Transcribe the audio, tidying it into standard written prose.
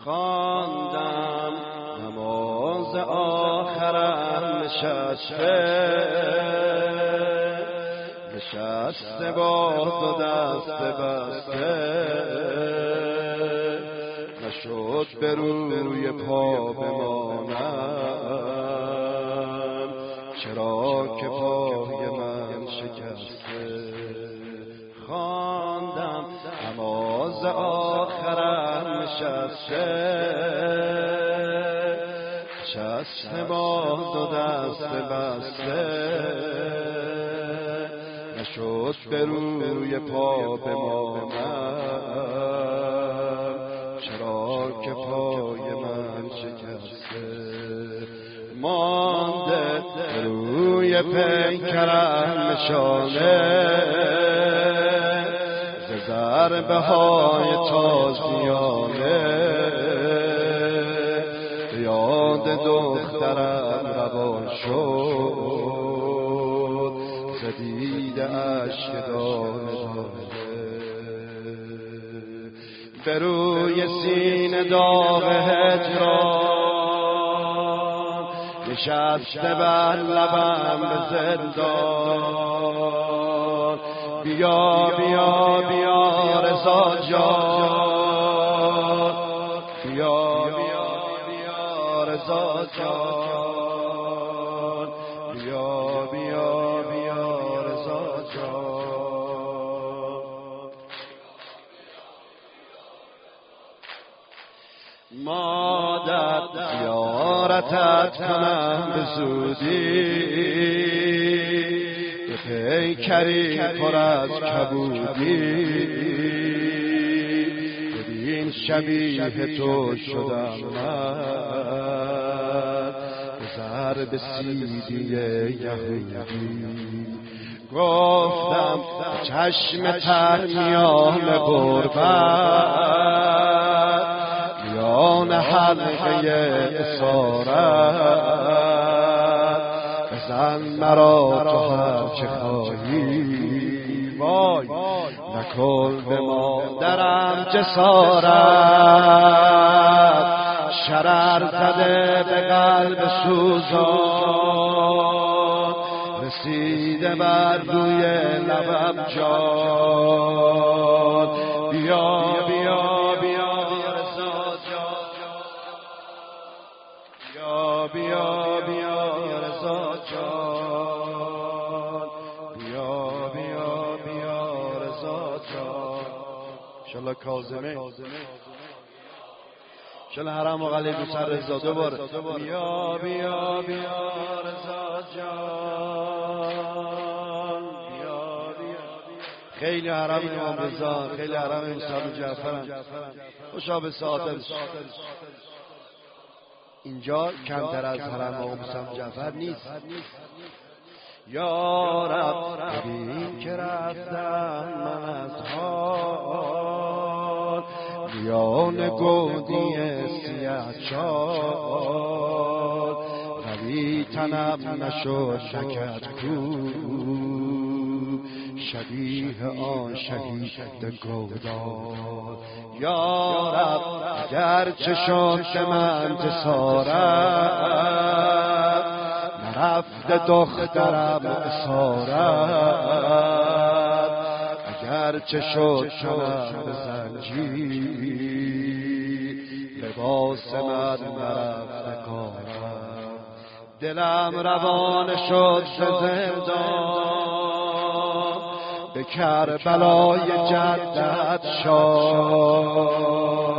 خواندم نماز آخرم نشسته با دو دست بسته، نشد به روی پا بمانم چرا که پای من شکسته. خواندم نماز آخرم نشسته با دو دست بسته، نشد به روی پا بمانم چرا که پای من شکسته. مانده روی پیکرم نشانه ز ضربه های تازیانه، یاد دخترم روان شد ز دید اشک دانه دانه. به روی سینه داغ هجران نشسته بر لبم به زندان. بیا بیا بیا رضا جان، بیا بیا بیا رضا جان، بیا بیا بیا رضا جان. مادر زیارتت کنم به زودی، به پیکری پر از کبودی، ببین شبیه تو شدم من به ضرب سیدی یهودی. گفتم چشم تر میان غربت، میان حلقه اسارت، بزن مرا تو هر چه خواهی، وای نکن به مادرم جسارت. شرر زده به قلب سوزان، رسیده بر روی لبم جان. بیا بیا بیا رضا جان، بیا بیا بیا رضا جان، بیا بیا بیا رضا جان. انشالله کاظمه انشالله حرم و قلیب سر رضا دوباره. بیا بیا بیا رضا جان، بیا بیا. خیلی حرم امام رضا، خیلی حرم امام جعفرن. خوشا به سعادت. اینجا کمتر از حرم امام جعفر نیست. یا رب ببین که رفتم من از حال، میان گودی سیاه چال، ولی تنم نشد نکرد کو شبیه آن شهید گودال. یا رب اگر چه شد من جسارت، نرفت دخترم اسارت. اگر چه شد کنم به زنجیر، لباس من نرفت کارم. دلم روان شد به زندان، به کربلای جدت شاد.